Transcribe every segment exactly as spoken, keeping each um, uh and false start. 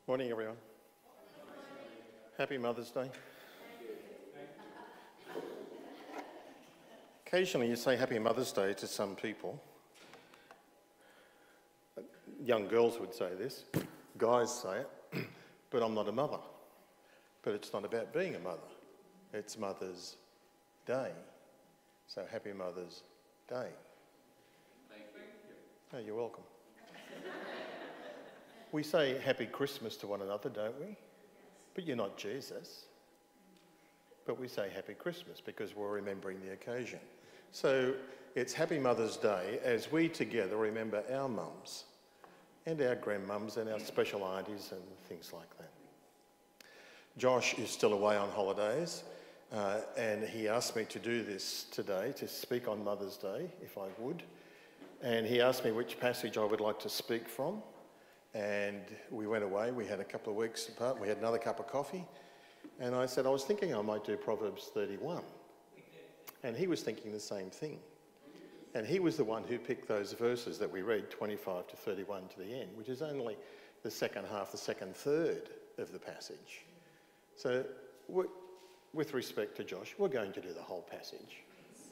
Morning, everyone. Happy Mother's Day. Occasionally you say Happy Mother's Day to some people. Young girls would say this, guys say it, but I'm not a mother. But it's not about being a mother. It's Mother's Day. So Happy Mother's Day. Thank you. Oh, you're welcome. We say Happy Christmas to one another, don't we? But you're not Jesus. But we say Happy Christmas because we're remembering the occasion. So it's Happy Mother's Day as we together remember our mums and our grandmums and our special aunties and things like that. Josh is still away on holidays uh, and he asked me to do this today, to speak on Mother's Day, if I would. And he asked me which passage I would like to speak from. And we went away, we had a couple of weeks apart, we had another cup of coffee. And I said, I was thinking I might do Proverbs thirty-one. And he was thinking the same thing. And he was the one who picked those verses that we read, twenty-five to thirty-one to the end, which is only the second half, the second third of the passage. So with respect to Josh, we're going to do the whole passage.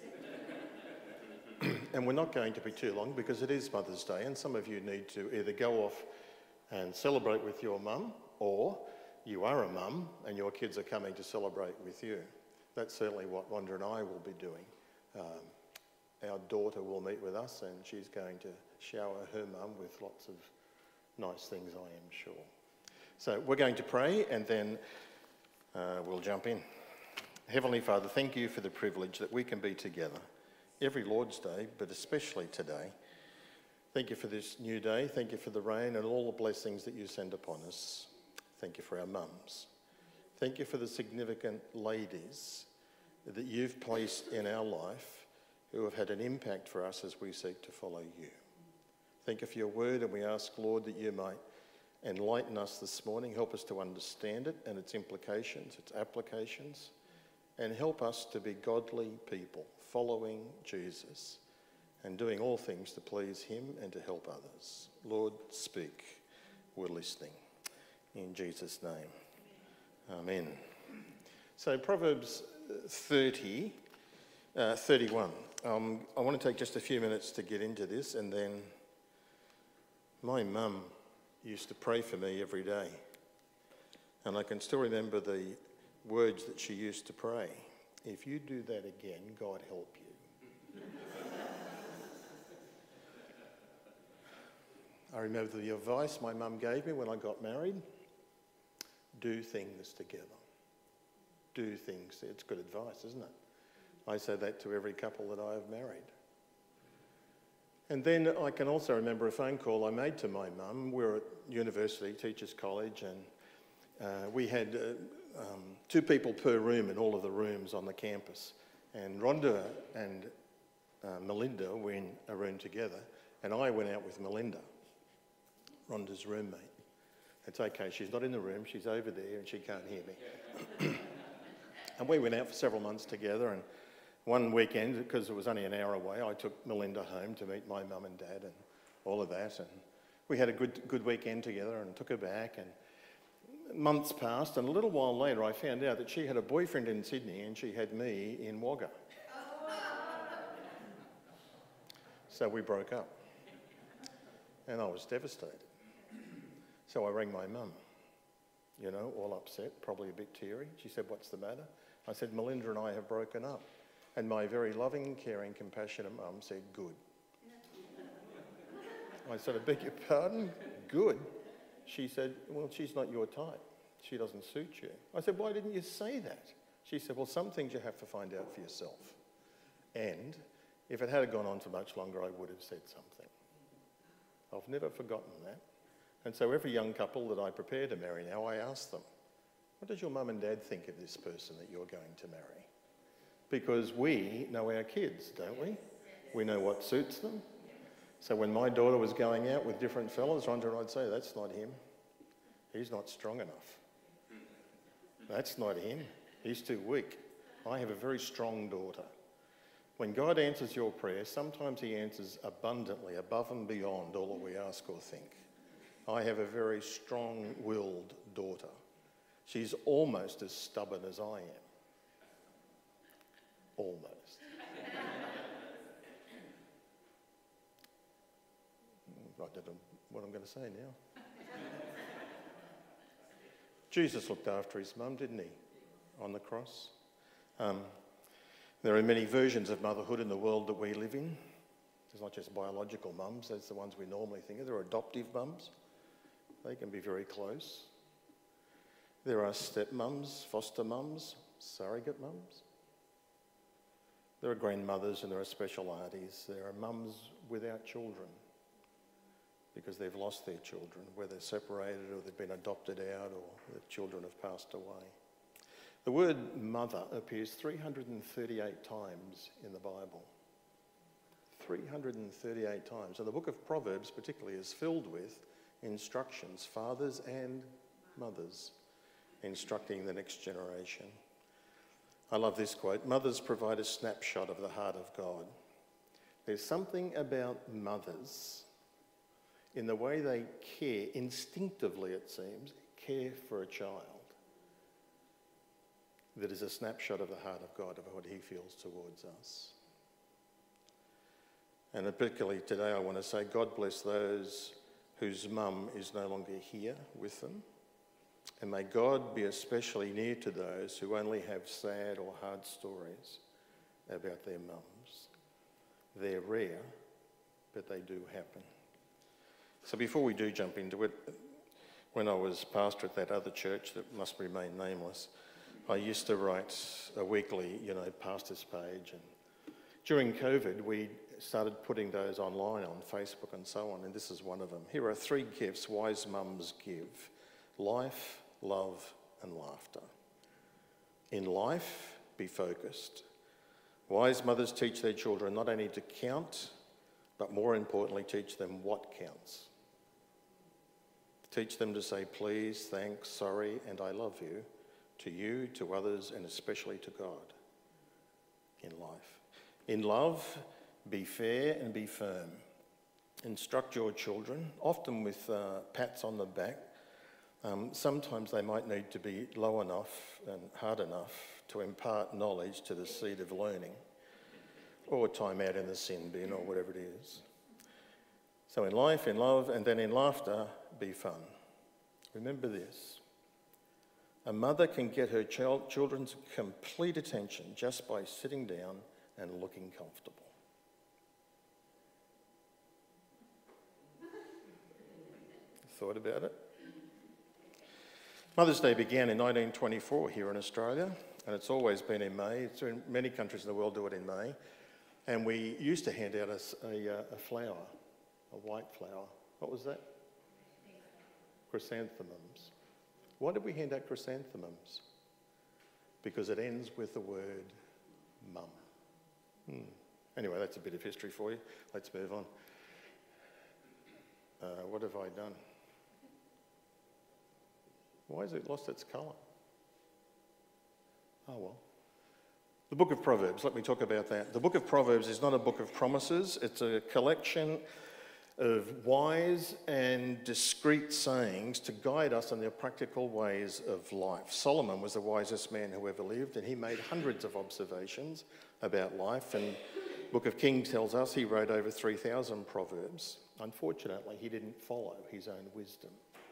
And we're not going to be too long because it is Mother's Day and some of you need to either go off and celebrate with your mum, or you are a mum and your kids are coming to celebrate with you. That's certainly what Rhonda and I will be doing. Um, our daughter will meet with us and she's going to shower her mum with lots of nice things, I am sure. So we're going to pray and then uh, we'll jump in. Heavenly Father, thank you for the privilege that we can be together every Lord's Day, but especially today. Thank you for this new day. Thank you for the rain and all the blessings that you send upon us. Thank you for our mums. Thank you for the significant ladies that you've placed in our life who have had an impact for us as we seek to follow you. Thank you for your word, and we ask, Lord, that you might enlighten us this morning, help us to understand it and its implications, its applications, and help us to be godly people, following Jesus and doing all things to please him and to help others. Lord, speak. We're listening. In Jesus' name. Amen. So Proverbs thirty, uh, thirty-one. Um, I want to take just a few minutes to get into this, and then my mum used to pray for me every day. And I can still remember the words that she used to pray. If you do that again, God help you. I remember the advice my mum gave me when I got married. Do things together. Do things. It's good advice, isn't it? I say that to every couple that I have married. And then I can also remember a phone call I made to my mum. We were at university, Teachers College, and uh, we had uh, um, two people per room in all of the rooms on the campus. And Rhonda and uh, Melinda were in a room together, and I went out with Melinda, Rhonda's roommate. It's okay, she's not in the room, she's over there and she can't hear me. And we went out for several months together, and one weekend, because it was only an hour away, I took Melinda home to meet my mum and dad and all of that. And we had a good good weekend together and took her back. And months passed, and a little while later I found out that she had a boyfriend in Sydney and she had me in Wagga. So we broke up. And I was devastated. So I rang my mum, you know, all upset, probably a bit teary. She said, what's the matter? I said, Melinda and I have broken up. And my very loving, caring, compassionate mum said, good. I said, I beg your pardon? Good? She said, well, she's not your type. She doesn't suit you. I said, why didn't you say that? She said, well, some things you have to find out for yourself. And if it had gone on for much longer, I would have said something. I've never forgotten that. And so every young couple that I prepare to marry now, I ask them, what does your mum and dad think of this person that you're going to marry? Because we know our kids, don't we? We know what suits them. So when my daughter was going out with different fellas, Rhonda and I'd say, that's not him. He's not strong enough. That's not him. He's too weak. I have a very strong daughter. When God answers your prayer, sometimes he answers abundantly, above and beyond all that we ask or think. I have a very strong-willed daughter. She's almost as stubborn as I am. Almost. I don't know what I'm going to say now. Jesus looked after his mum, didn't he, on the cross? Um, there are many versions of motherhood in the world that we live in. There's not just biological mums, that's the ones we normally think of. There are adoptive mums. They can be very close. There are stepmums, foster mums, surrogate mums. There are grandmothers and there are special aunties. There are mums without children because they've lost their children, whether they're separated or they've been adopted out or the children have passed away. The word mother appears three hundred thirty-eight times in the Bible. three hundred thirty-eight times. And the book of Proverbs particularly is filled with instructions, fathers and mothers, instructing the next generation. I love this quote: mothers provide a snapshot of the heart of God. There's something about mothers in the way they care, instinctively it seems, care for a child, that is a snapshot of the heart of God, of what he feels towards us. And particularly today I want to say, God bless those whose mum is no longer here with them. And may God be especially near to those who only have sad or hard stories about their mums. They're rare, but they do happen. So before we do jump into it, when I was pastor at that other church that must remain nameless, I used to write a weekly, you know, pastor's page. And during COVID, we started putting those online on Facebook and so on, and this is one of them. Here are three gifts wise mums give: life, love, and laughter. In life, be focused. Wise mothers teach their children not only to count, but more importantly, teach them what counts. Teach them to say please, thanks, sorry, and I love you, to you, to others, and especially to God in life. In love, be fair and be firm. Instruct your children, often with uh, pats on the back. Um, sometimes they might need to be low enough and hard enough to impart knowledge to the seed of learning, or time out in the sin bin, or whatever it is. So in life, in love, and then in laughter, be fun. Remember this: a mother can get her child, children's complete attention just by sitting down and looking comfortable. Thought about it? Mother's Day began in nineteen twenty-four here in Australia, and it's always been in May. It's in many countries in the world do it in May. And we used to hand out a, a, a flower, a white flower. What was that? Chrysanthemums. Why did we hand out chrysanthemums? Because it ends with the word mum. Hmm. Anyway, that's a bit of history for you. Let's move on. Uh, what have I done? Why has it lost its colour? Oh well. The book of Proverbs, let me talk about that. The book of Proverbs is not a book of promises. It's a collection of wise and discreet sayings to guide us in the practical ways of life. Solomon was the wisest man who ever lived, and he made hundreds of observations about life. And the book of Kings tells us he wrote over three thousand proverbs. Unfortunately, he didn't follow his own wisdom.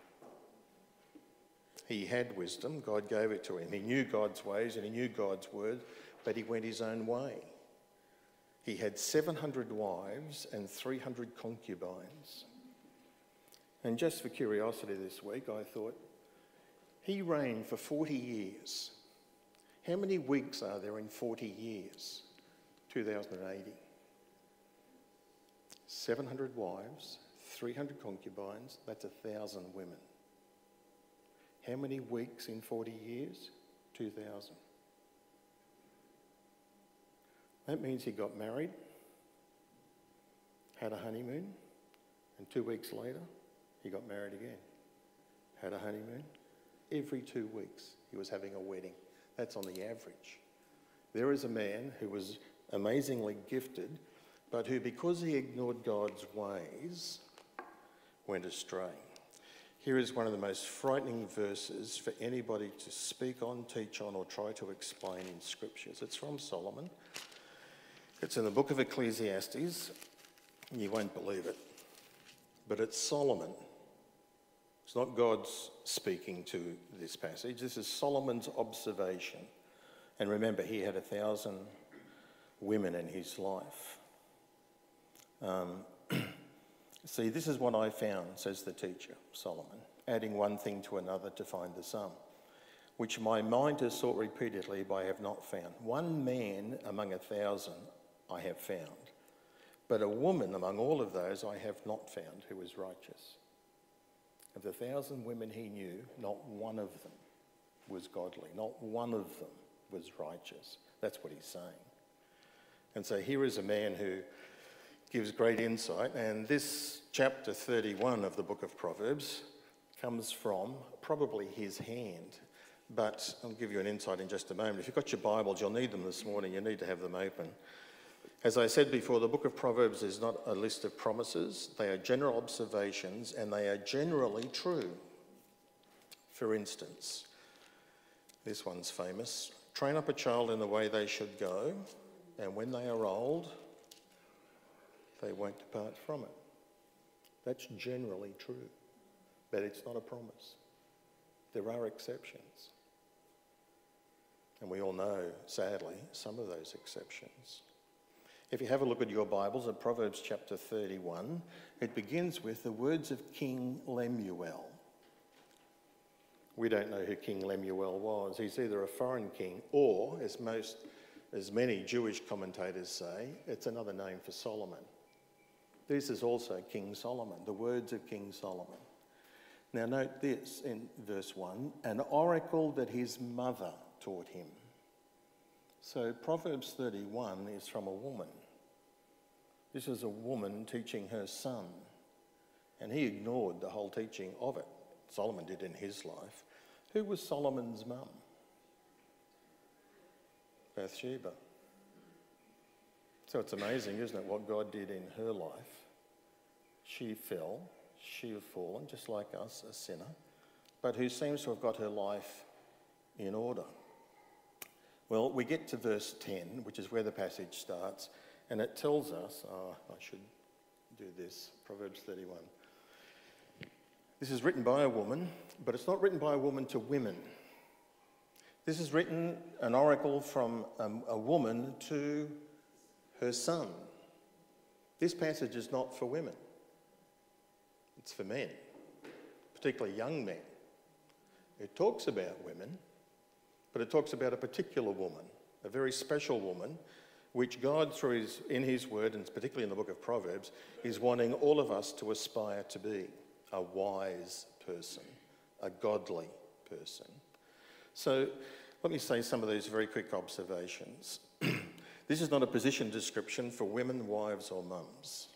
He had wisdom, God gave it to him. He knew God's ways and he knew God's word, but he went his own way. He had seven hundred wives and three hundred concubines. And just for curiosity this week, I thought, he reigned for forty years. How many weeks are there in forty years? two thousand eighty. seven hundred wives, three hundred concubines, that's a thousand women. How many weeks in forty years? two thousand. That means he got married, had a honeymoon, and two weeks later, he got married again. Had a honeymoon. Every two weeks, he was having a wedding. That's on the average. There is a man who was amazingly gifted, but who, because he ignored God's ways, went astray. Here is one of the most frightening verses for anybody to speak on, teach on, or try to explain in scriptures. It's from Solomon. It's in the book of Ecclesiastes. You won't believe it, but it's Solomon. It's not God's speaking to this passage. This is Solomon's observation. And remember, he had a thousand women in his life. Um, See, this is what I found, says the teacher, Solomon, adding one thing to another to find the sum, which my mind has sought repeatedly, but I have not found. One man among a thousand I have found, but a woman among all of those I have not found who is righteous. Of the thousand women he knew, not one of them was godly, not one of them was righteous. That's what he's saying. And so here is a man who gives great insight, and this chapter thirty-one of the book of Proverbs comes from probably his hand, but I'll give you an insight in just a moment. If you've got your Bibles, you'll need them this morning. You need to have them open. As I said before, the book of Proverbs is not a list of promises. They are general observations, and they are generally true. For instance, this one's famous. Train up a child in the way they should go, and when they are old, they won't depart from it. That's generally true, but it's not a promise. There are exceptions. And we all know, sadly, some of those exceptions. If you have a look at your Bibles at Proverbs chapter thirty-one, it begins with the words of King Lemuel. We don't know who King Lemuel was. He's either a foreign king or, as most, as many Jewish commentators say, it's another name for Solomon. This is also King Solomon, the words of King Solomon. Now note this in verse one, an oracle that his mother taught him. So Proverbs thirty-one is from a woman. This is a woman teaching her son, and he ignored the whole teaching of it. Solomon did in his life. Who was Solomon's mum? Bathsheba. So it's amazing, isn't it, what God did in her life. She fell, she had fallen, just like us, a sinner, but who seems to have got her life in order. Well, we get to verse ten, which is where the passage starts, and it tells us, oh, I should do this, Proverbs thirty-one. This is written by a woman, but it's not written by a woman to women. This is written, an oracle from um, a woman to her son. This passage is not for women. It's for men, particularly young men. It talks about women, but it talks about a particular woman, a very special woman, which God, through his, in his word, and particularly in the book of Proverbs, is wanting all of us to aspire to be a wise person, a godly person. So let me say some of these very quick observations. This is not a position description for women, wives, or mums.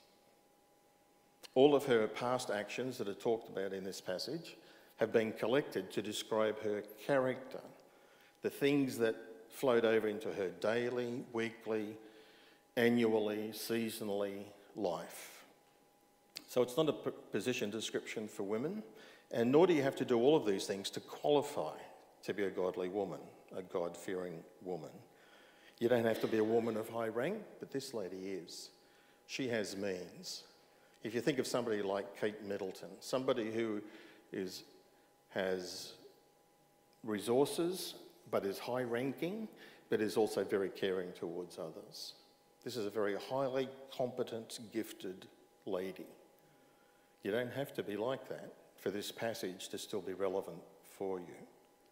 All of her past actions that are talked about in this passage have been collected to describe her character, the things that flowed over into her daily, weekly, annually, seasonally life. So it's not a p- position description for women, and nor do you have to do all of these things to qualify to be a godly woman, a God-fearing woman. You don't have to be a woman of high rank, but this lady is. She has means. If you think of somebody like Kate Middleton, somebody who is, has resources, but is high-ranking, but is also very caring towards others. This is a very highly competent, gifted lady. You don't have to be like that for this passage to still be relevant for you.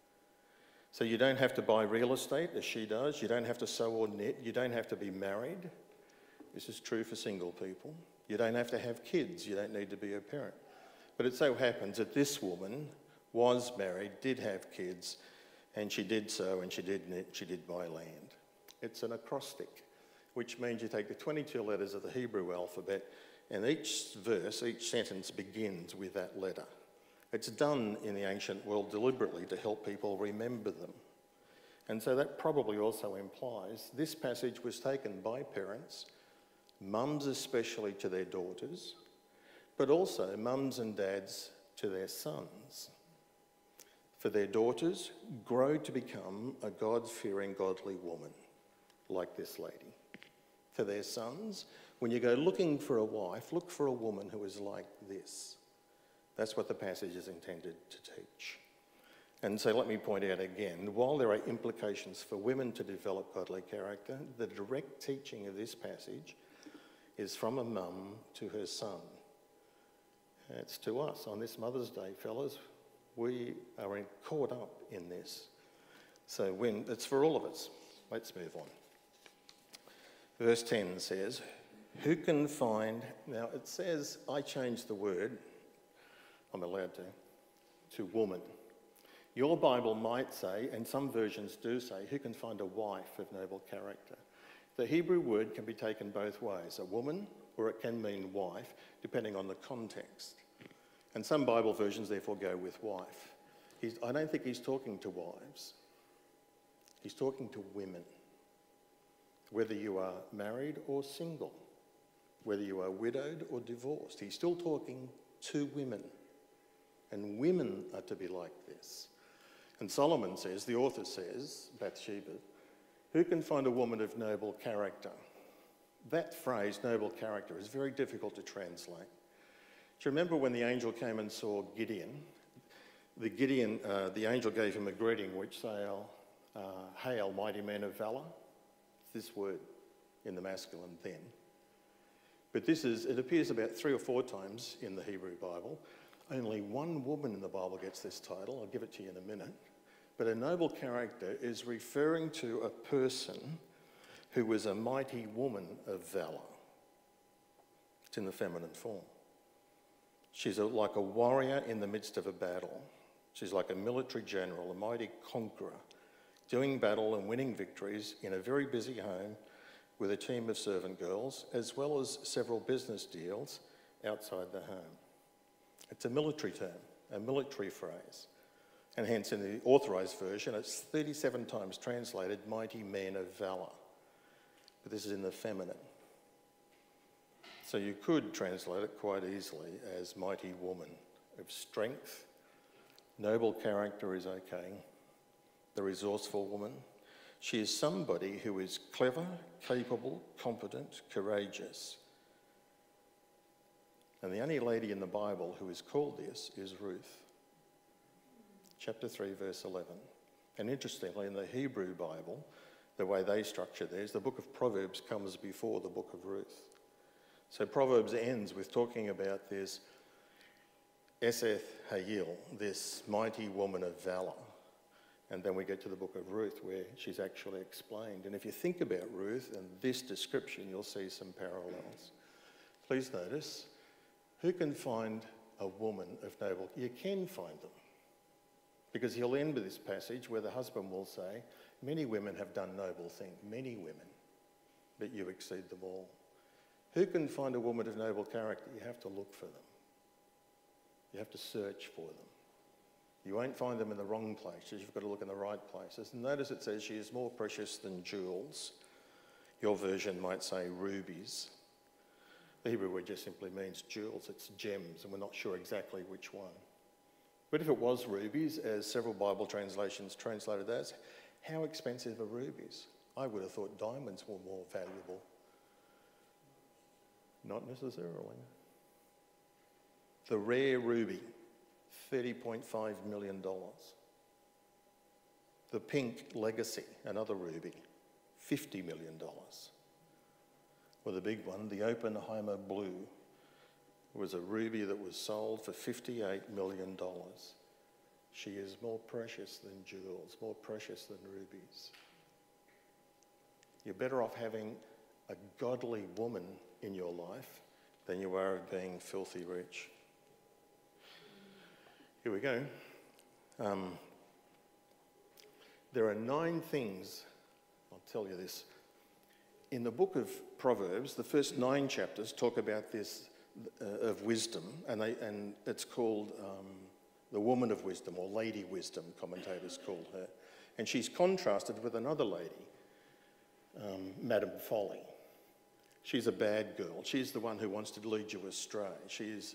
So you don't have to buy real estate as she does. You don't have to sew or knit. You don't have to be married. This is true for single people. You don't have to have kids. You don't need to be a parent. But it so happens that this woman was married, did have kids, and she did sew and she did knit, she did buy land. It's an acrostic, which means you take the twenty-two letters of the Hebrew alphabet, and each verse, each sentence begins with that letter. It's done in the ancient world deliberately to help people remember them. And so that probably also implies this passage was taken by parents, mums especially to their daughters, but also mums and dads to their sons. For their daughters, grow to become a God-fearing, godly woman, like this lady. For their sons, when you go looking for a wife, look for a woman who is like this. That's what the passage is intended to teach. And so let me point out again, while there are implications for women to develop godly character, the direct teaching of this passage is from a mum to her son. It's to us on this Mother's Day, fellas. We are caught up in this. So when it's for all of us. Let's move on. Verse ten says, who can find... Now it says, I changed the word, I'm allowed to, to woman. Your Bible might say, and some versions do say, who can find a wife of noble character? The Hebrew word can be taken both ways, a woman or it can mean wife, depending on the context. And some Bible versions therefore go with wife. He's, I don't think he's talking to wives. He's talking to women. Whether you are married or single, whether you are widowed or divorced, he's still talking to women. And women are to be like this. And Solomon says, the author says, Bathsheba, who can find a woman of noble character? That phrase, noble character, is very difficult to translate. Do you remember when the angel came and saw Gideon? The Gideon, uh, the angel gave him a greeting which said, uh, hail, mighty man of valour. It's this word in the masculine then. But this is, it appears about three or four times in the Hebrew Bible. Only one woman in the Bible gets this title. I'll give it to you in a minute. But a noble character is referring to a person who was a mighty woman of valour. It's in the feminine form. She's a, like a warrior in the midst of a battle. She's like a military general, a mighty conqueror, doing battle and winning victories in a very busy home with a team of servant girls, as well as several business deals outside the home. It's a military term, a military phrase. And hence in the authorised version, it's thirty-seven times translated mighty man of valour. But this is in the feminine. So you could translate it quite easily as mighty woman of strength. Noble character is okay. The resourceful woman. She is somebody who is clever, capable, competent, courageous. And the only lady in the Bible who is called this is Ruth. Chapter three, verse eleven. And interestingly, in the Hebrew Bible, the way they structure theirs, the book of Proverbs comes before the book of Ruth. So Proverbs ends with talking about this Eseth Hayil, this mighty woman of valour. And then we get to the book of Ruth where she's actually explained. And if you think about Ruth and this description, you'll see some parallels. Please notice, who can find a woman of noble? You can find them. Because he'll end with this passage where the husband will say, many women have done noble things, many women, but you exceed them all. Who can find a woman of noble character? You have to look for them. You have to search for them. You won't find them in the wrong places. You've got to look in the right places. And notice it says she is more precious than jewels. Your version might say rubies. The Hebrew word just simply means jewels. It's gems, and we're not sure exactly which one. But if it was rubies, as several Bible translations translated that, how expensive are rubies? I would have thought diamonds were more valuable. Not necessarily. The rare ruby, thirty point five million dollars. The pink legacy, another ruby, fifty million dollars. Or the big one, the Oppenheimer blue, was a ruby that was sold for fifty-eight million dollars. She is more precious than jewels, more precious than rubies. You're better off having a godly woman in your life than you are of being filthy rich. Here we go. Um, there are nine things, I'll tell you this. In the book of Proverbs, the first nine chapters talk about this uh, of wisdom, and, they, and it's called um, the woman of wisdom, or Lady Wisdom, commentators call her. And she's contrasted with another lady, um, Madame Folly. She's a bad girl. She's the one who wants to lead you astray. She's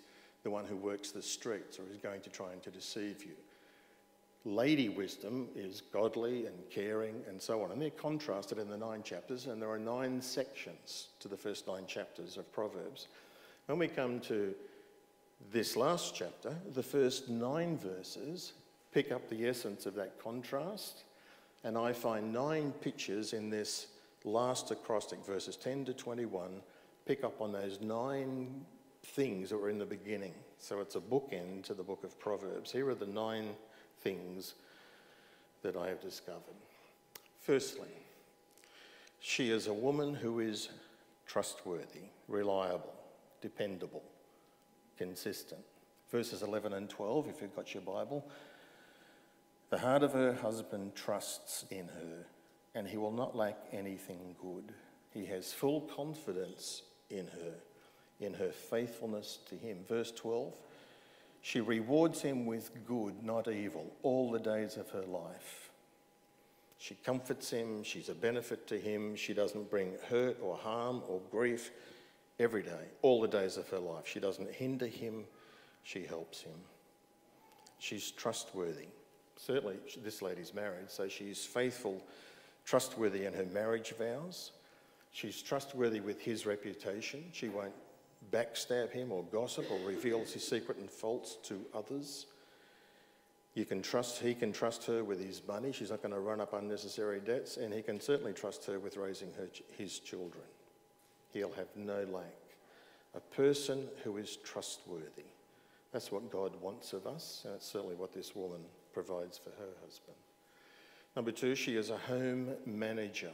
the one who works the streets or is going to try and to deceive you. Lady wisdom is godly and caring and so on. And they're contrasted in the nine chapters, and there are nine sections to the first nine chapters of Proverbs. When we come to this last chapter, the first nine verses pick up the essence of that contrast, and I find nine pictures in this last acrostic, verses ten to twenty-one, pick up on those nine things that were in the beginning. So it's a bookend to the book of Proverbs. Here are the nine things that I have discovered. Firstly, she is a woman who is trustworthy, reliable, dependable, consistent. Verses eleven and twelve, if you've got your Bible. The heart of her husband trusts in her, and he will not lack anything good. He has full confidence in her, in her faithfulness to him. Verse twelve, she rewards him with good, not evil, all the days of her life. She comforts him, she's a benefit to him, she doesn't bring hurt or harm or grief every day, all the days of her life. She doesn't hinder him, she helps him. She's trustworthy. Certainly, this lady's married, so she's faithful, trustworthy in her marriage vows. She's trustworthy with his reputation. She won't backstab him or gossip or reveal his secret and faults to others. You can trust, he can trust her with his money. She's not going to run up unnecessary debts, and he can certainly trust her with raising her, his children. He'll have no lack. A person who is trustworthy. That's what God wants of us, and it's certainly what this woman provides for her husband. Number two, she is a home manager.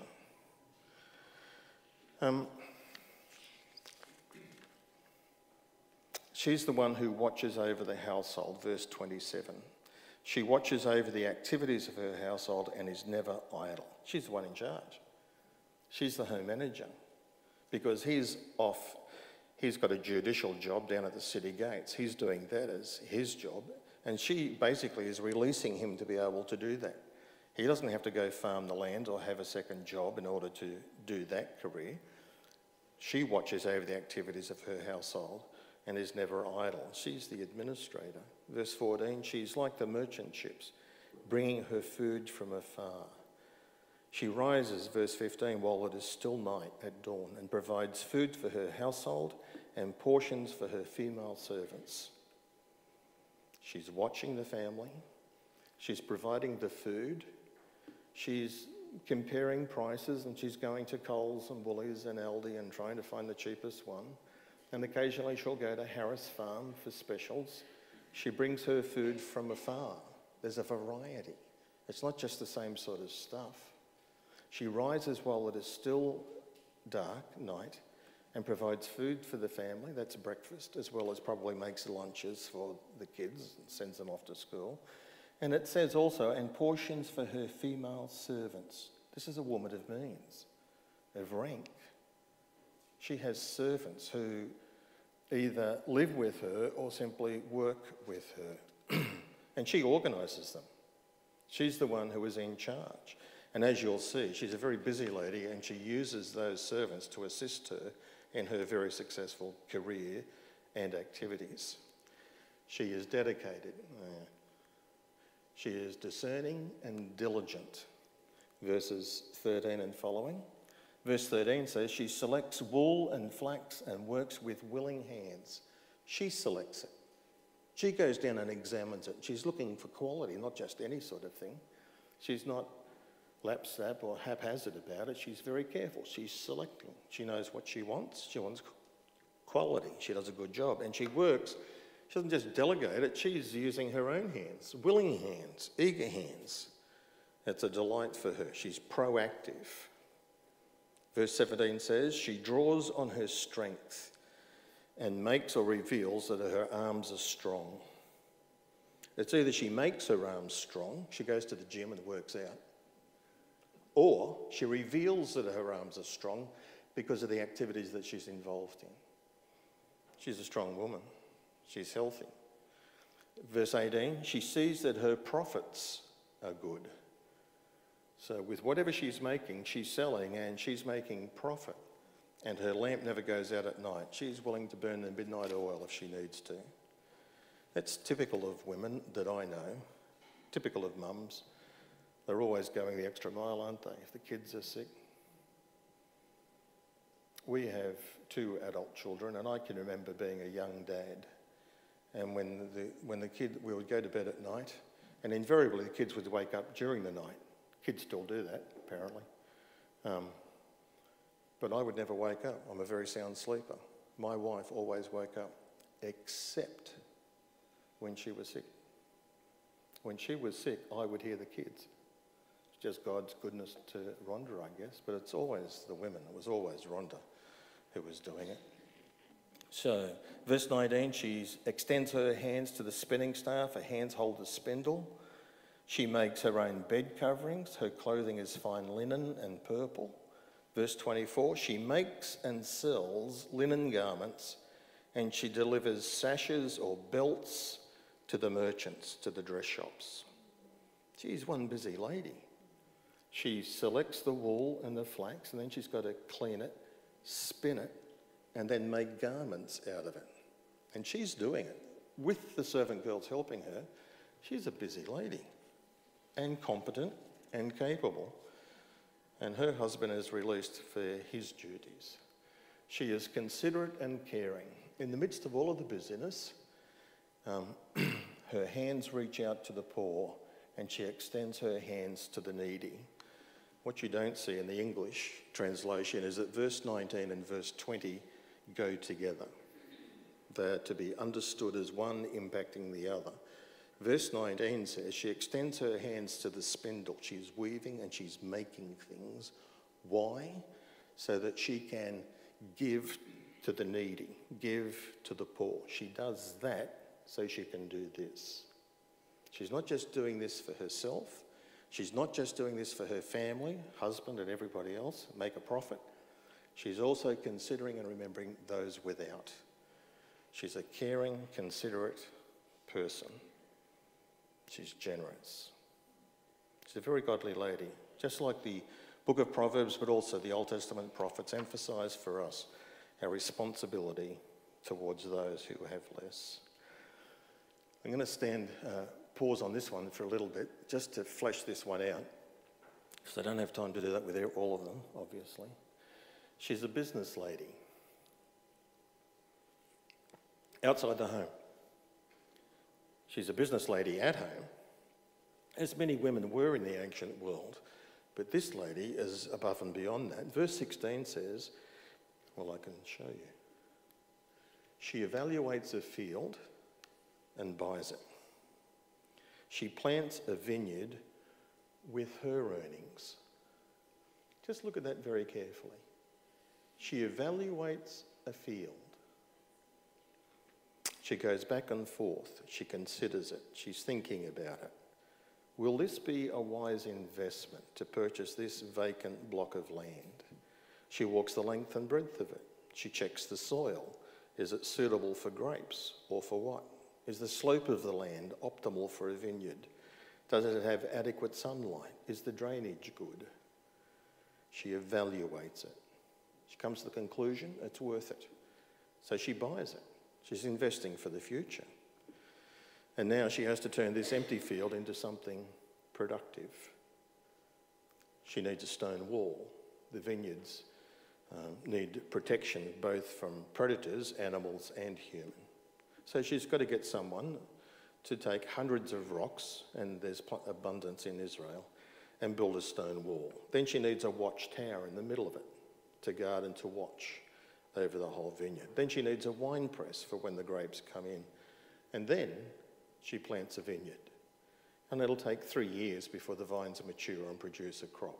Um, she's the one who watches over the household, verse twenty-seven. She watches over the activities of her household and is never idle. She's the one in charge. She's the home manager because he's off. He's got a judicial job down at the city gates. He's doing that as his job, and she basically is releasing him to be able to do that. He doesn't have to go farm the land or have a second job in order to do that career. She watches over the activities of her household and is never idle. She's the administrator. Verse fourteen, she's like the merchant ships, bringing her food from afar. She rises, verse fifteen, while it is still night at dawn, and provides food for her household and portions for her female servants. She's watching the family. She's providing the food. She's comparing prices, and she's going to Coles and Woolies and Aldi and trying to find the cheapest one. And occasionally she'll go to Harris Farm for specials. She brings her food from afar. There's a variety. It's not just the same sort of stuff. She rises while it is still dark, night, and provides food for the family. That's breakfast, as well as probably makes lunches for the kids and sends them off to school. And it says also, and portions for her female servants. This is a woman of means, of rank. She has servants who either live with her or simply work with her. And she organises them. She's the one who is in charge. And as you'll see, she's a very busy lady, and she uses those servants to assist her in her very successful career and activities. She is dedicated. Uh, she is discerning and diligent. Verses thirteen and following. Verse thirteen says, she selects wool and flax and works with willing hands. She selects it. She goes down and examines it. She's looking for quality, not just any sort of thing. She's not lapsap or haphazard about it. She's very careful. She's selecting. She knows what she wants. She wants quality. She does a good job. And she works. She doesn't just delegate it. She's using her own hands, willing hands, eager hands. It's a delight for her. She's proactive. Verse seventeen says, she draws on her strength and makes or reveals that her arms are strong. It's either she makes her arms strong, she goes to the gym and works out, or she reveals that her arms are strong because of the activities that she's involved in. She's a strong woman. She's healthy. Verse eighteen, she sees that her profits are good. So with whatever she's making, she's selling and she's making profit. And her lamp never goes out at night. She's willing to burn the midnight oil if she needs to. That's typical of women that I know, typical of mums. They're always going the extra mile, aren't they, if the kids are sick? We have two adult children, and I can remember being a young dad. And when the, when the kid, we would go to bed at night, and invariably the kids would wake up during the night. Kids still do that, apparently. Um, but I would never wake up. I'm a very sound sleeper. My wife always woke up, except when she was sick. When she was sick, I would hear the kids. It's just God's goodness to Rhonda, I guess, but it's always the women. It was always Rhonda who was doing it. So, verse nineteen, she extends her hands to the spinning staff, her hands hold the spindle. She makes her own bed coverings, her clothing is fine linen and purple. Verse twenty-four, she makes and sells linen garments, and she delivers sashes or belts to the merchants, to the dress shops. She's one busy lady. She selects the wool and the flax, and then she's got to clean it, spin it, and then make garments out of it. And she's doing it with the servant girls helping her. She's a busy lady, and competent and capable. And her husband is released for his duties. She is considerate and caring. In the midst of all of the busyness, um, her hands reach out to the poor, and she extends her hands to the needy. What you don't see in the English translation is that verse nineteen and verse twenty go together. They're to be understood as one impacting the other. Verse nineteen says, she extends her hands to the spindle. She's weaving and she's making things. Why? So that she can give to the needy, give to the poor. She does that so she can do this. She's not just doing this for herself. She's not just doing this for her family, husband and everybody else, make a profit. She's also considering and remembering those without. She's a caring, considerate person. She's generous. She's a very godly lady, just like the book of Proverbs, but also the Old Testament prophets emphasise for us our responsibility towards those who have less. I'm going to stand, uh, pause on this one for a little bit, just to flesh this one out, because I don't have time to do that with all of them, obviously. She's a business lady. Outside the home. She's a business lady at home, as many women were in the ancient world, but this lady is above and beyond that. Verse sixteen says, well, I can show you. She evaluates a field and buys it. She plants a vineyard with her earnings. Just look at that very carefully. She evaluates a field. She goes back and forth. She considers it. She's thinking about it. Will this be a wise investment to purchase this vacant block of land? She walks the length and breadth of it. She checks the soil. Is it suitable for grapes or for what? Is the slope of the land optimal for a vineyard? Does it have adequate sunlight? Is the drainage good? She evaluates it. She comes to the conclusion it's worth it. So she buys it. She's investing for the future. And now she has to turn this empty field into something productive. She needs a stone wall. The vineyards um, need protection both from predators, animals, and human. So she's got to get someone to take hundreds of rocks, and there's abundance in Israel, and build a stone wall. Then she needs a watchtower in the middle of it to guard and to watch over the whole vineyard. Then she needs a wine press for when the grapes come in. And then she plants a vineyard. And it'll take three years before the vines are mature and produce a crop.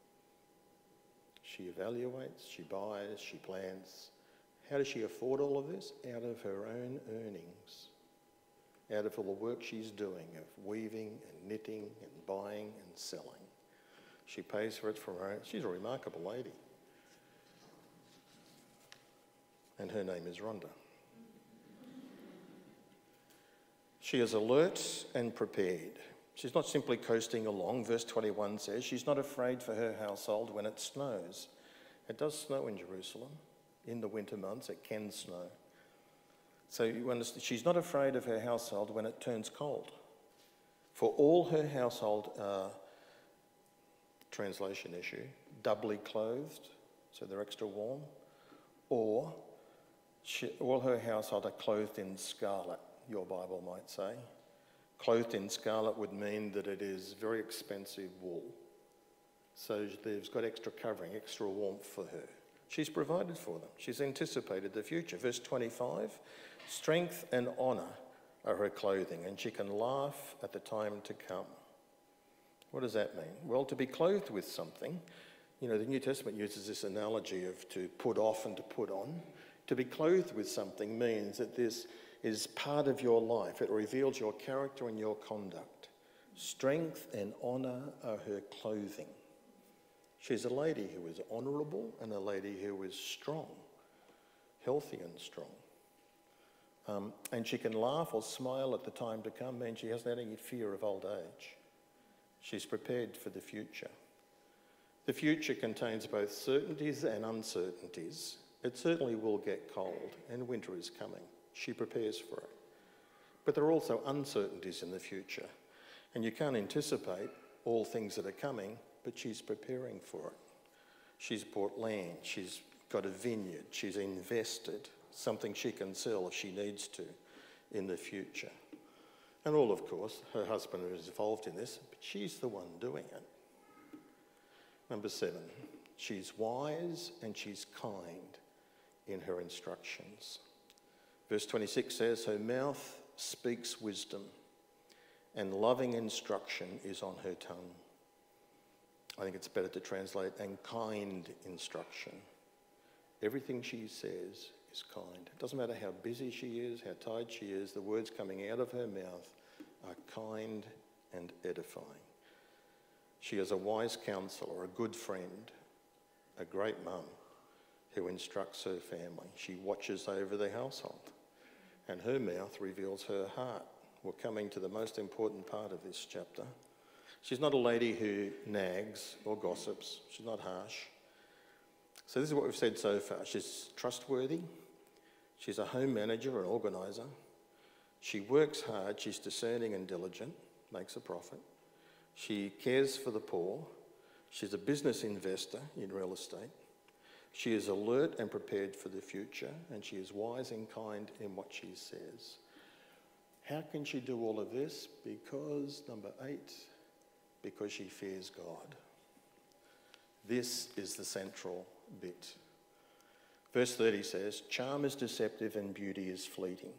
She evaluates, she buys, she plants. How does she afford all of this? Out of her own earnings. Out of all the work she's doing of weaving and knitting and buying and selling. She pays for it from her own. She's a remarkable lady. And her name is Rhonda. She is alert and prepared. She's not simply coasting along. Verse twenty-one says she's not afraid for her household when it snows. It does snow in Jerusalem. In the winter months, it can snow. So you understand, she's not afraid of her household when it turns cold. For all her household are, translation issue, doubly clothed, so they're extra warm, or she, all her household are clothed in scarlet, your Bible might say. Clothed in scarlet would mean that it is very expensive wool. So they've got extra covering, extra warmth for her. She's provided for them. She's anticipated the future. Verse twenty-five, strength and honour are her clothing, and she can laugh at the time to come. What does that mean? Well, to be clothed with something, you know, the New Testament uses this analogy of to put off and to put on. To be clothed with something means that this is part of your life. It reveals your character and your conduct. Strength and honour are her clothing. She's a lady who is honourable and a lady who is strong, healthy and strong. Um, and she can laugh or smile at the time to come, means she hasn't had any fear of old age. She's prepared for the future. The future contains both certainties and uncertainties. It certainly will get cold, and winter is coming. She prepares for it. But there are also uncertainties in the future, and you can't anticipate all things that are coming, but she's preparing for it. She's bought land, she's got a vineyard, she's invested, something she can sell if she needs to in the future. And all, of course, her husband is involved in this, but she's the one doing it. Number seven, she's wise and she's kind in her instructions. Verse twenty-six says, her mouth speaks wisdom, and loving instruction is on her tongue. I think it's better to translate, and kind instruction. Everything she says is kind. It doesn't matter how busy she is, how tired she is, the words coming out of her mouth are kind and edifying. She is a wise counsellor, a good friend, a great mum who instructs her family. She watches over the household, and her mouth reveals her heart. We're coming to the most important part of this chapter. She's not a lady who nags or gossips. She's not harsh. So this is what we've said so far. She's trustworthy. She's a home manager, an organiser. She works hard. She's discerning and diligent, makes a profit. She cares for the poor. She's a business investor in real estate. She is alert and prepared for the future, and she is wise and kind in what she says. How can she do all of this? Because, number eight, because she fears God. This is the central bit. Verse thirty says, charm is deceptive and beauty is fleeting.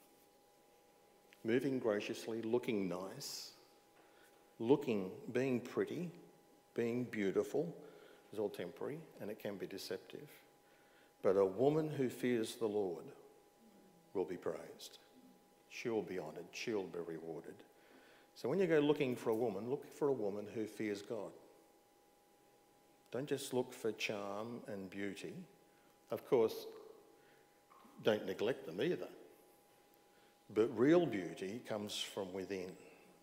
Moving graciously, looking nice, looking, being pretty, being beautiful is all temporary, and it can be deceptive. But a woman who fears the Lord will be praised. She'll be honoured. She'll be rewarded. So when you go looking for a woman, look for a woman who fears God. Don't just look for charm and beauty. Of course, don't neglect them either. But real beauty comes from within.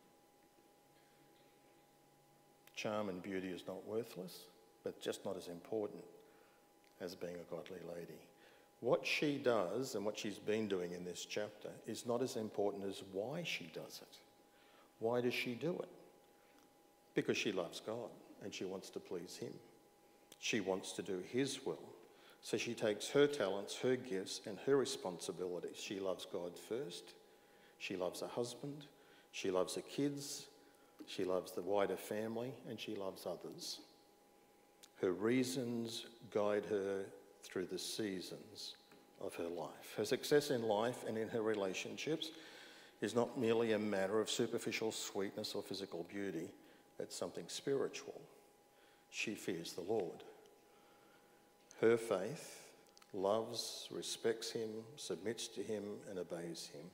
Charm and beauty is not worthless, but just not as important as being a godly lady. What she does and what she's been doing in this chapter is not as important as why she does it. Why does she do it? Because she loves God and she wants to please him. She wants to do his will. So she takes her talents, her gifts, and her responsibilities. She loves God first. She loves her husband. She loves her kids. She loves the wider family, and she loves others. Her reasons guide her through the seasons of her life. Her success in life and in her relationships is not merely a matter of superficial sweetness or physical beauty. It's something spiritual. She fears the Lord. Her faith loves, respects him, submits to him, and obeys him.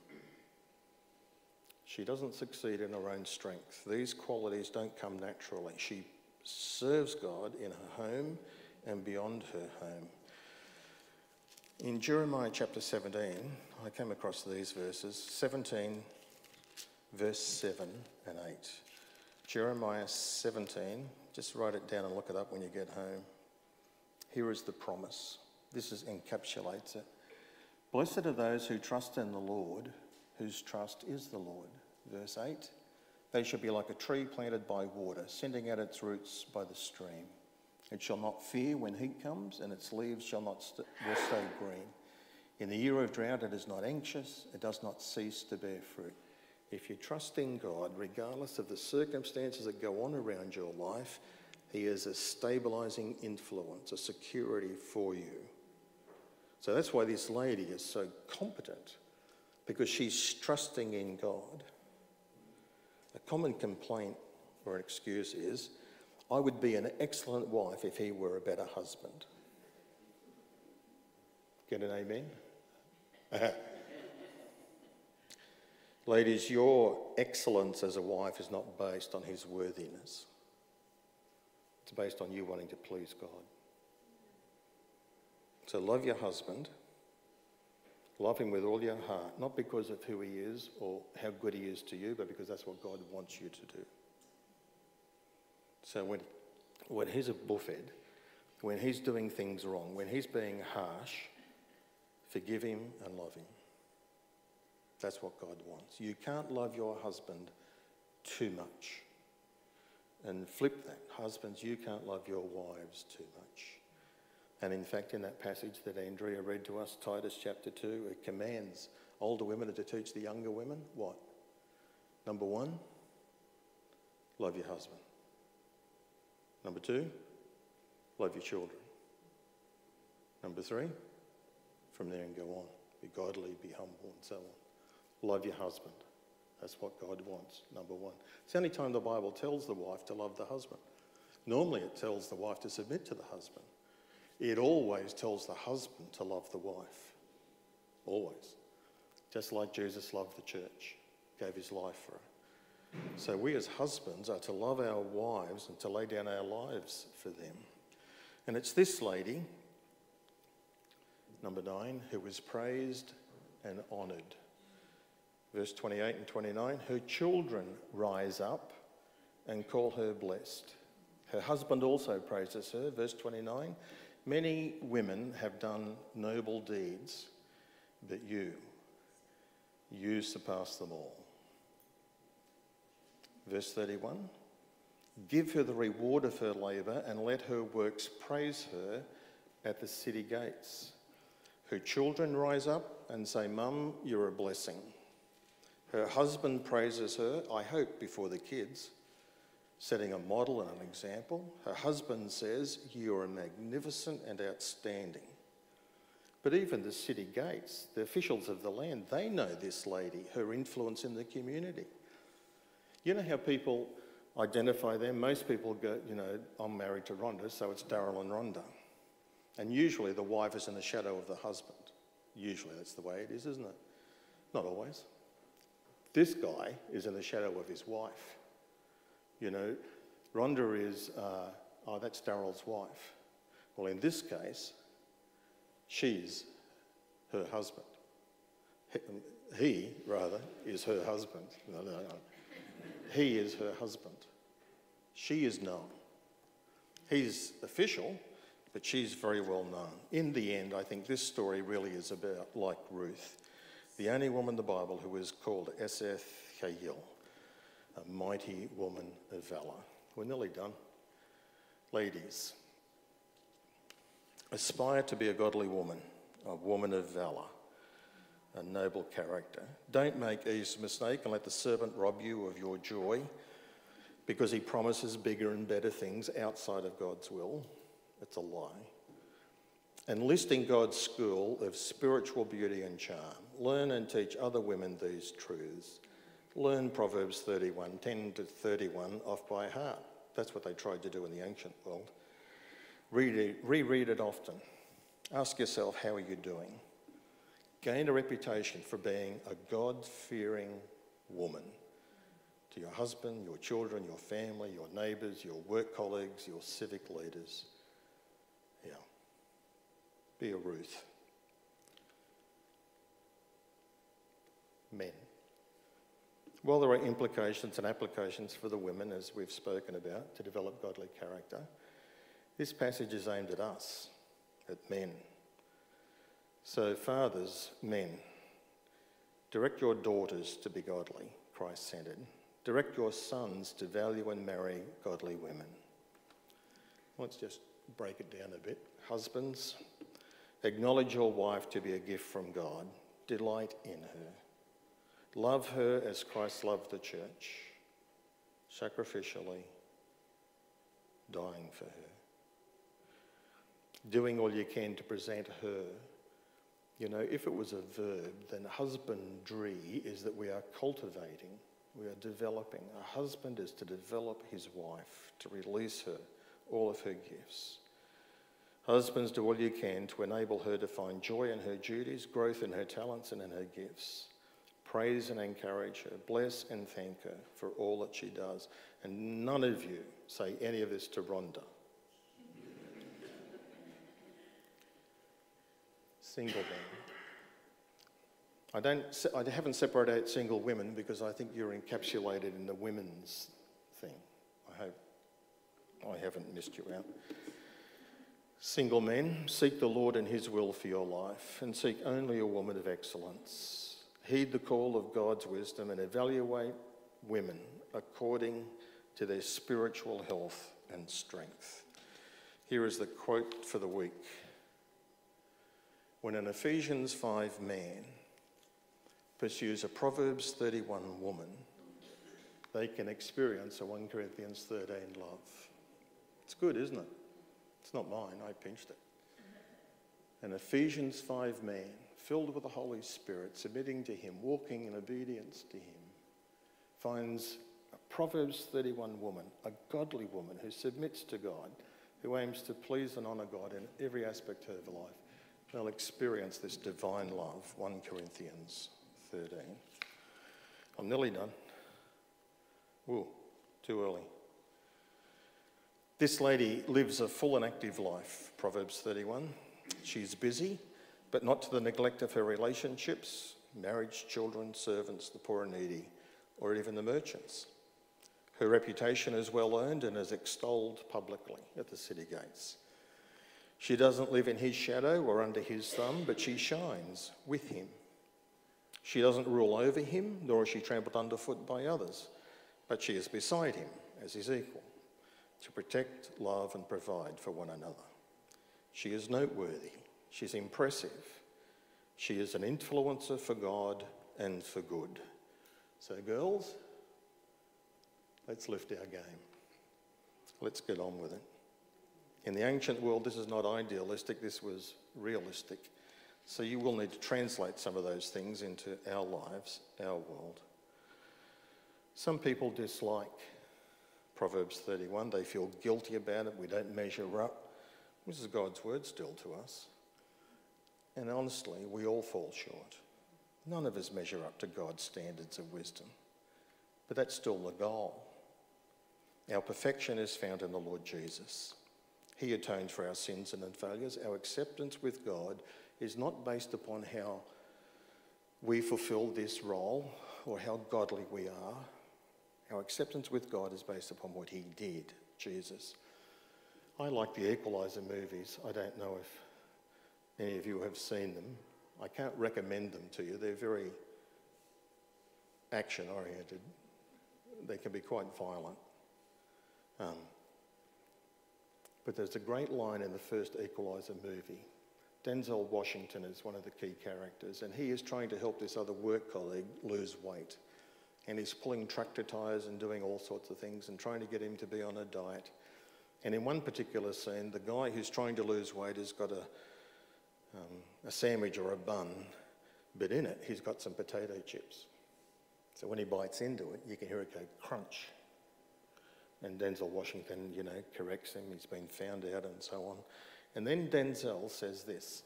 She doesn't succeed in her own strength. These qualities don't come naturally. She serves God in her home and beyond her home. In Jeremiah chapter seventeen, I came across these verses, seventeen, verse seven and eight. Jeremiah seventeen, just write it down and look it up when you get home. Here is the promise. This is, encapsulates it. Blessed are those who trust in the Lord, whose trust is the Lord. Verse eight, they shall be like a tree planted by water, sending out its roots by the stream. It shall not fear when heat comes, and its leaves shall not st- will stay green. In the year of drought it is not anxious, it does not cease to bear fruit. If you trust in God, regardless of the circumstances that go on around your life, he is a stabilising influence, a security for you. So that's why this lady is so competent, because she's trusting in God. A common complaint or excuse is, I would be an excellent wife if he were a better husband. Get an amen? Ladies, your excellence as a wife is not based on his worthiness. It's based on you wanting to please God. So love your husband. Love him with all your heart, not because of who he is or how good he is to you, but because that's what God wants you to do. So when, when he's a buffhead, when he's doing things wrong, when he's being harsh, forgive him and love him. That's what God wants. You can't love your husband too much. And flip that. Husbands, you can't love your wives too much. And in fact, in that passage that Andrea read to us, Titus chapter two, it commands older women to teach the younger women what? Number one, love your husband. Number two, love your children. Number three, from there and go on. Be godly, be humble, and so on. Love your husband. That's what God wants, number one. It's the only time the Bible tells the wife to love the husband. Normally it tells the wife to submit to the husband. It always tells the husband to love the wife. Always. Just like Jesus loved the church, gave his life for her. So we as husbands are to love our wives and to lay down our lives for them. And it's this lady, number nine, who was praised and honoured. Verse twenty-eight and twenty-nine, her children rise up and call her blessed. Her husband also praises her. Verse twenty-nine, many women have done noble deeds, but you, you surpass them all. Verse thirty-one, give her the reward of her labour and let her works praise her at the city gates. Her children rise up and say, Mum, you're a blessing. Her husband praises her, I hope before the kids, setting a model and an example. Her husband says, you are magnificent and outstanding. But even the city gates, the officials of the land, they know this lady, her influence in the community. You know how people identify them? Most people go, you know, I'm married to Rhonda, so it's Daryl and Rhonda. And usually the wife is in the shadow of the husband. Usually that's the way it is, isn't it? Not always. This guy is in the shadow of his wife. You know, Rhonda is, uh, oh, that's Daryl's wife. Well, in this case, she's her husband. He, he, rather, is her husband. No, no, no. He is her husband. She is known. He's official, but she's very well known. In the end, I think this story really is about, like Ruth, the only woman in the Bible who is called Eseth Chayil, a mighty woman of valour. We're nearly done. Ladies, aspire to be a godly woman, a woman of valour, a noble character. Don't make Eve's mistake and let the serpent rob you of your joy because he promises bigger and better things outside of God's will. It's a lie. Enlist in God's school of spiritual beauty and charm. Learn and teach other women these truths. Learn Proverbs thirty-one, ten to thirty-one off by heart. That's what they tried to do in the ancient world. Read it, reread it often. Ask yourself, how are you doing? Gain a reputation for being a God-fearing woman to your husband, your children, your family, your neighbours, your work colleagues, your civic leaders. Yeah. Be a Ruth. Men. While there are implications and applications for the women, as we've spoken about, to develop godly character, this passage is aimed at us, at men. So fathers, men, direct your daughters to be godly, Christ-centred. Direct your sons to value and marry godly women. Let's just break it down a bit. Husbands, acknowledge your wife to be a gift from God. Delight in her. Love her as Christ loved the church, sacrificially dying for her. Doing all you can to present her. You know, if it was a verb, then husbandry is that we are cultivating, we are developing. A husband is to develop his wife, to release her, all of her gifts. Husbands, do all you can to enable her to find joy in her duties, growth in her talents and in her gifts. Praise and encourage her, bless and thank her for all that she does. And none of you say any of this to Rhonda. Single men. I, don't, I haven't separated out single women because I think you're encapsulated in the women's thing. I hope I haven't missed you out. Single men, seek the Lord and his will for your life and seek only a woman of excellence. Heed the call of God's wisdom and evaluate women according to their spiritual health and strength. Here is the quote for the week. When an Ephesians five man pursues a Proverbs thirty-one woman, they can experience a First Corinthians thirteen love. It's good, isn't it? It's not mine, I pinched it. An Ephesians five man, filled with the Holy Spirit, submitting to him, walking in obedience to him, finds a Proverbs thirty-one woman, a godly woman who submits to God, who aims to please and honour God in every aspect of her life. They'll experience this divine love, First Corinthians thirteen. I'm nearly done. Whoa, too early. This lady lives a full and active life, Proverbs thirty-one. She's busy, but not to the neglect of her relationships, marriage, children, servants, the poor and needy, or even the merchants. Her reputation is well earned and is extolled publicly at the city gates. She doesn't live in his shadow or under his thumb, but she shines with him. She doesn't rule over him, nor is she trampled underfoot by others, but she is beside him as his equal, to protect, love, and provide for one another. She is noteworthy. She's impressive. She is an influencer for God and for good. So girls, let's lift our game. Let's get on with it. In the ancient world, this is not idealistic, this was realistic. So you will need to translate some of those things into our lives, our world. Some people dislike Proverbs thirty-one. They feel guilty about it. We don't measure up. This is God's word still to us. And honestly, we all fall short. None of us measure up to God's standards of wisdom. But that's still the goal. Our perfection is found in the Lord Jesus. He atoned for our sins and failures. Our acceptance with God is not based upon how we fulfill this role or how godly we are. Our acceptance with God is based upon what he did, Jesus. I like the Equalizer movies. I don't know if any of you have seen them. I can't recommend them to you. They're very action-oriented. They can be quite violent. Um, but there's a great line in the first Equalizer movie. Denzel Washington is one of the key characters, and he is trying to help this other work colleague lose weight. And he's pulling tractor tyres and doing all sorts of things and trying to get him to be on a diet. And in one particular scene, the guy who's trying to lose weight has got a, um, a sandwich or a bun, but in it he's got some potato chips. So when he bites into it, you can hear it go crunch. And Denzel Washington, you know, corrects him. He's been found out and so on. And then Denzel says this: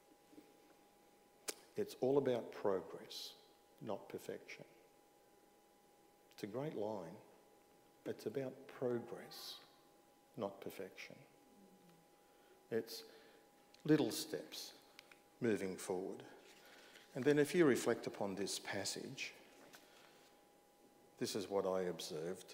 it's all about progress, not perfection. It's a great line. It's about progress, not perfection. It's little steps moving forward. And then if you reflect upon this passage, this is what I observed.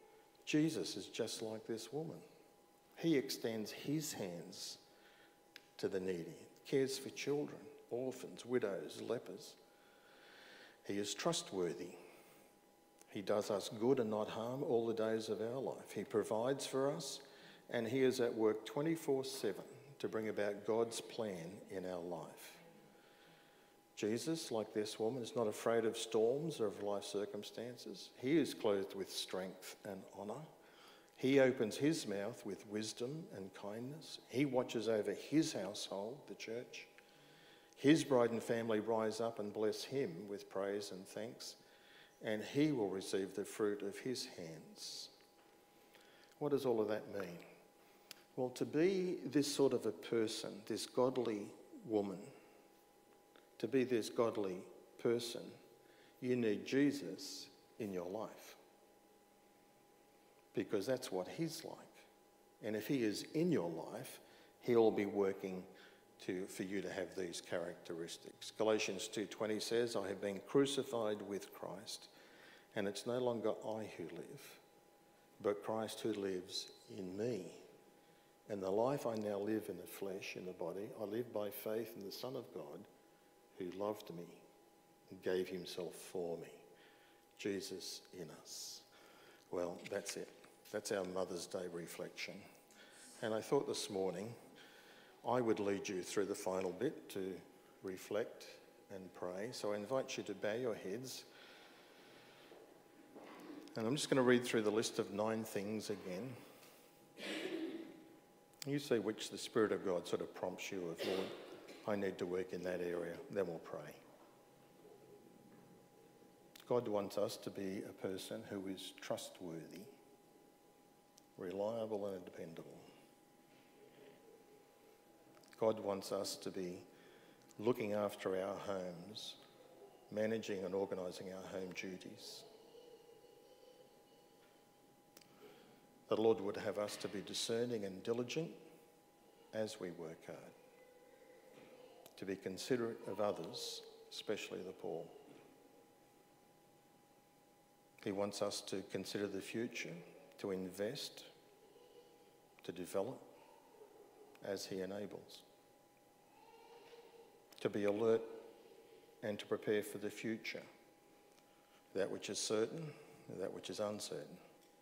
Jesus is just like this woman. He extends his hands to the needy, cares for children, orphans, widows, lepers. He is trustworthy. He does us good and not harm all the days of our life. He provides for us, and he is at work twenty-four seven to bring about God's plan in our life. Jesus, like this woman, is not afraid of storms or of life circumstances. He is clothed with strength and honour. He opens his mouth with wisdom and kindness. He watches over his household, the church. His bride and family rise up and bless him with praise and thanks, and he will receive the fruit of his hands. What does all of that mean? Well, to be this sort of a person, this godly woman, to be this godly person, you need Jesus in your life, because that's what he's like. And if he is in your life, he'll be working to, for you to have these characteristics. Galatians two twenty says, I have been crucified with Christ, and it's no longer I who live, but Christ who lives in me. And the life I now live in the flesh, in the body, I live by faith in the Son of God, who loved me and gave himself for me. Jesus in us. Well, that's it. That's our Mother's Day reflection. And I thought this morning I would lead you through the final bit to reflect and pray. So I invite you to bow your heads. And I'm just going to read through the list of nine things again. You see which the Spirit of God sort of prompts you of, Lord, I need to work in that area. Then we'll pray. God wants us to be a person who is trustworthy, reliable and dependable. God wants us to be looking after our homes, managing and organising our home duties. The Lord would have us to be discerning and diligent as we work hard, to be considerate of others, especially the poor. He wants us to consider the future, to invest, to develop as he enables, to be alert and to prepare for the future, that which is certain and that which is uncertain.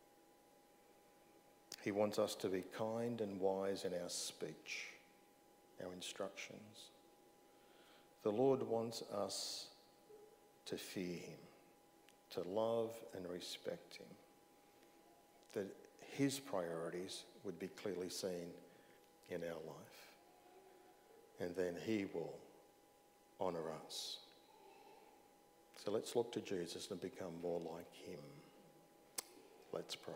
He wants us to be kind and wise in our speech, our instructions. The Lord wants us to fear him, to love and respect him, that his priorities would be clearly seen in our life, and then he will honour us. So let's look to Jesus and become more like him. Let's pray.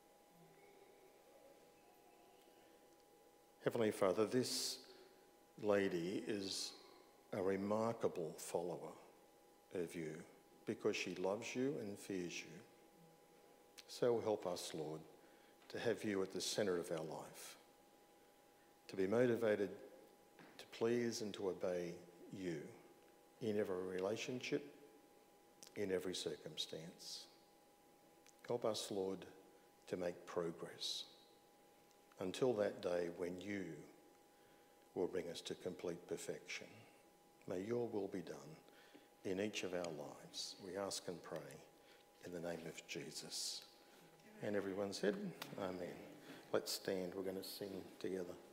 Heavenly Father, this lady is a remarkable follower of you because she loves you and fears you. So help us, Lord, to have you at the centre of our life, to be motivated to please and to obey you in every relationship, in every circumstance. Help us, Lord, to make progress until that day when you will bring us to complete perfection. May your will be done in each of our lives. We ask and pray in the name of Jesus. And everyone said, Amen. Let's stand. We're going to sing together.